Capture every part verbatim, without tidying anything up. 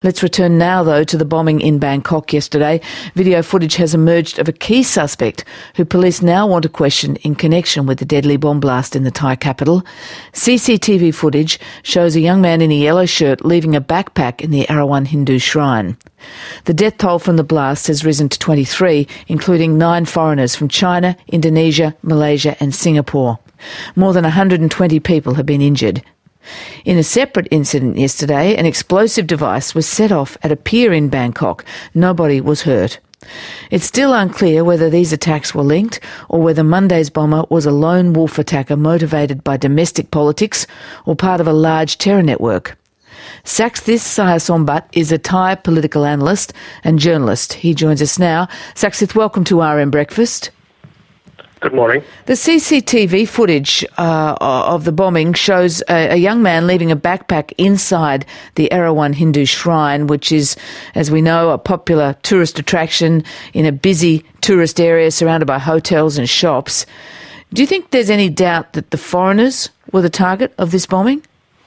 Let's return now, though, to the bombing in Bangkok yesterday. Video footage has emerged of a key suspect who police now want to question in connection with the deadly bomb blast in the Thai capital. C C T V footage shows a young man in a yellow shirt leaving a backpack in the Erawan Hindu shrine. The death toll from the blast has risen to twenty-three, including nine foreigners from China, Indonesia, Malaysia and Singapore. More than one hundred twenty people have been injured. In a separate incident yesterday, an explosive device was set off at a pier in Bangkok. Nobody was hurt. It's still unclear whether these attacks were linked or whether Monday's bomber was a lone wolf attacker motivated by domestic politics or part of a large terror network. Saksthith Sayasombat is a Thai political analyst and journalist. He joins us now. Saksthith, welcome to R M Breakfast. Good morning. The C C T V footage uh, of the bombing shows a, a young man leaving a backpack inside the Erawan Hindu shrine, which is, as we know, a popular tourist attraction in a busy tourist area surrounded by hotels and shops. Do you think there's any doubt that the foreigners were the target of this bombing?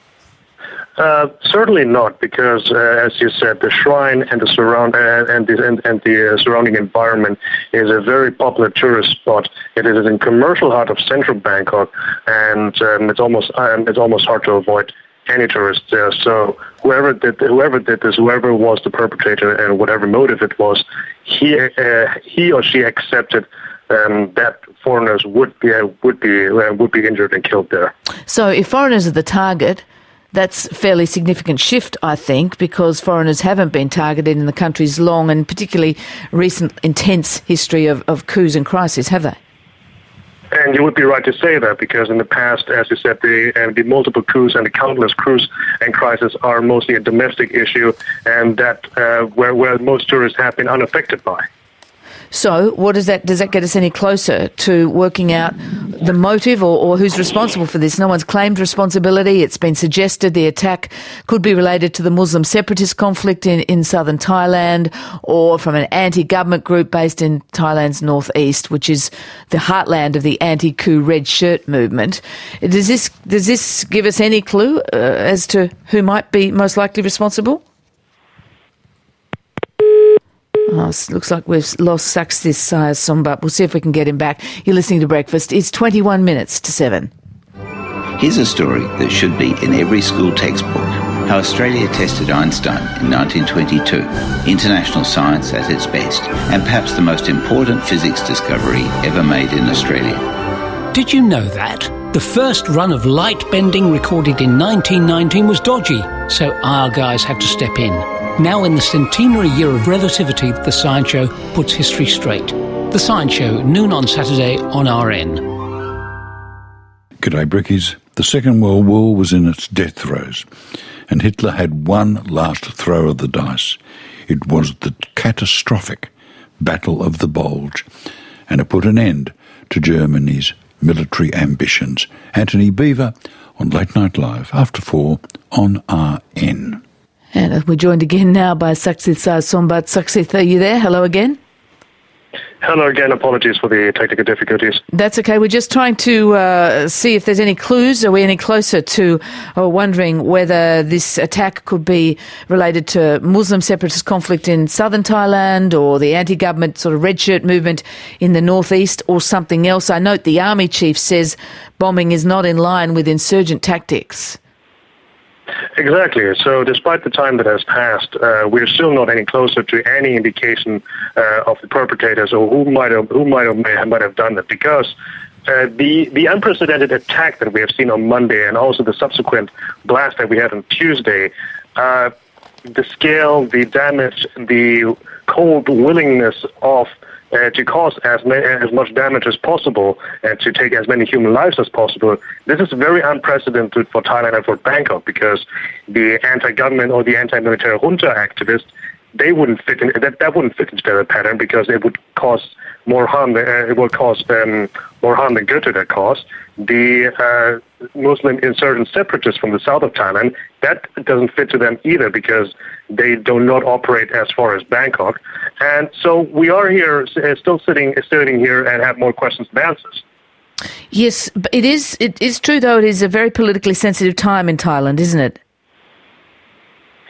Uh, certainly not, because uh, as you said, the shrine and the surround uh, and the and, and the uh, surrounding environment is a very popular tourist spot. It is in commercial heart of central Bangkok, and um, it's almost um, it's almost hard to avoid any tourists there. So whoever did whoever did this, whoever was the perpetrator, and whatever motive it was, he uh, he or she accepted um, that foreigners would be uh, would be uh, would be injured and killed there. So if foreigners are the target, that's a fairly significant shift, I think, because foreigners haven't been targeted in the country's long and particularly recent intense history of, of coups and crises, have they? And you would be right to say that, because in the past, as you said, the, uh, the multiple coups and the countless coups and crises are mostly a domestic issue, and that uh, where, where most tourists have been unaffected by. So what does that, does that get us any closer to working out the motive or, or who's responsible for this? No one's claimed responsibility. It's been suggested the attack could be related to the Muslim separatist conflict in, in southern Thailand, or from an anti-government group based in Thailand's northeast, which is the heartland of the anti-coup red shirt movement. Does this, does this give us any clue uh, as to who might be most likely responsible? Oh, it looks like we've lost Saksthith Sayasombat. We'll see if we can get him back. You're listening to Breakfast. It's twenty-one minutes to seven. Here's a story that should be in every school textbook. How Australia tested Einstein in nineteen twenty-two. International science at its best. And perhaps the most important physics discovery ever made in Australia. Did you know that? The first run of light bending recorded in nineteen nineteen was dodgy, so our guys had to step in. Now in the centenary year of relativity, The Science Show puts history straight. The Science Show, noon on Saturday on R N. G'day, Brickies. The Second World War was in its death throes, and Hitler had one last throw of the dice. It was the catastrophic Battle of the Bulge, and it put an end to Germany's military ambitions. Anthony Beaver on Late Night Live, after four on R N. And we're joined again now by Saksthith Sayasombat. Saksthith, are you there? Hello again. Hello again. Apologies for the technical difficulties. That's okay. We're just trying to uh, see if there's any clues. Are we any closer to uh, wondering whether this attack could be related to Muslim separatist conflict in southern Thailand, or the anti-government sort of red shirt movement in the northeast, or something else? I note the army chief says bombing is not in line with insurgent tactics. Exactly. So despite the time that has passed, uh, we're still not any closer to any indication uh, of the perpetrators or who might have who might have, may have, might have done it, because uh, the the unprecedented attack that we have seen on Monday, and also the subsequent blast that we had on Tuesday, uh, the scale, the damage, the cold willingness of Uh, to cause as, ma- as much damage as possible and to take as many human lives as possible. This is very unprecedented for Thailand and for Bangkok, because the anti-government or the anti-military junta activists, they wouldn't fit in, that, that wouldn't fit into their pattern, because it would cause more harm. Uh, it would cause um, more harm than good to their cause. The uh, Muslim insurgent separatists from the south of Thailand, that doesn't fit to them either, because they do not operate as far as Bangkok. And so we are here, uh, still sitting, sitting here and have more questions than answers. Yes, but it is, it is true, though, it is a very politically sensitive time in Thailand, isn't it?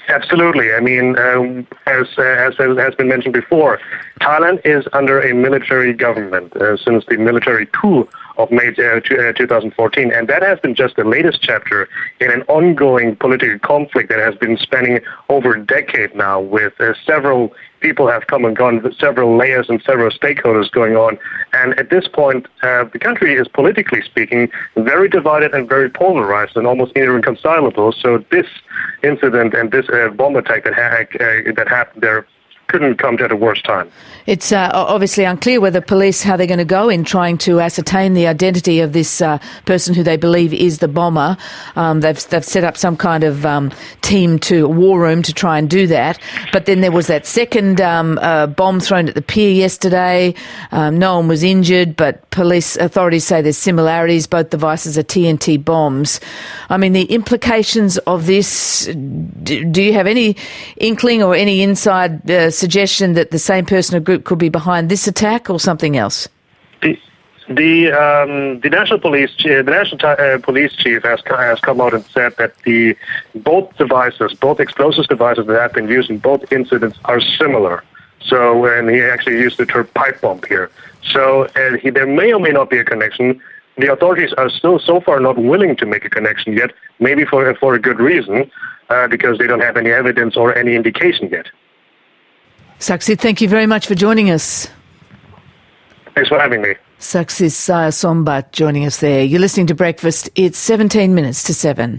Absolutely. I mean, um, as, uh, as has been mentioned before, Thailand is under a military government uh, since the military coup of May uh, two thousand fourteen, and that has been just the latest chapter in an ongoing political conflict that has been spanning over a decade now, with uh, several people have come and gone, with several layers and several stakeholders going on. And at this point, uh, the country is, politically speaking, very divided and very polarized and almost irreconcilable. So this incident and this uh, bomb attack that, ha- uh, that happened there couldn't come at a worse time. It's uh, obviously unclear whether police, how they're going to go in trying to ascertain the identity of this uh, person who they believe is the bomber. Um, they've, they've set up some kind of um, team to, a war room to try and do that. But then there was that second um, uh, bomb thrown at the pier yesterday. Um, no one was injured, but police authorities say there's similarities. Both devices are T N T bombs. I mean, the implications of this, do, do you have any inkling or any inside uh, suggestion that the same person or group could be behind this attack or something else? The the, um, the national police the national uh, police chief has has come out and said that the both devices, both explosive devices that have been used in both incidents, are similar. So, and he actually used the term pipe bomb here. So, and he, there may or may not be a connection. The authorities are still so far not willing to make a connection yet, maybe for for a good reason, uh, because they don't have any evidence or any indication yet. Saksit, thank you very much for joining us. Thanks for having me. Saksit Sayasombat joining us there. You're listening to Breakfast. It's seventeen minutes to seven.